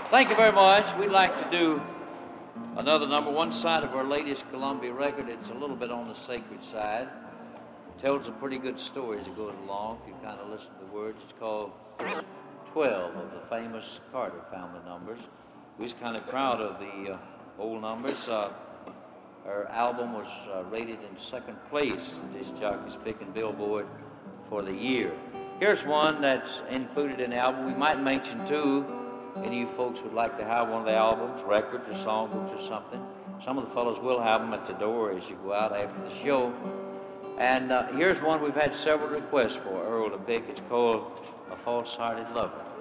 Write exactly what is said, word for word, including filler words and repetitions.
Thank you very much. We'd like to do another number. One side of our latest Columbia record, it's a little bit on the sacred side. Tells some pretty good stories that goes along if you kind of listen to the words. It's called twelve of the famous Carter family numbers. We was kind of proud of the uh, old numbers. Uh, our album was uh, rated in second place in Disc Jockey's Pick and Billboard for the year. Here's one that's included in the album. We might mention too, any of you folks would like to have one of the albums, records or songbooks or something. Some of the fellows will have them at the door as you go out after the show. And uh, here's one we've had several requests for, Earl to pick. It's called A False-Hearted Lover.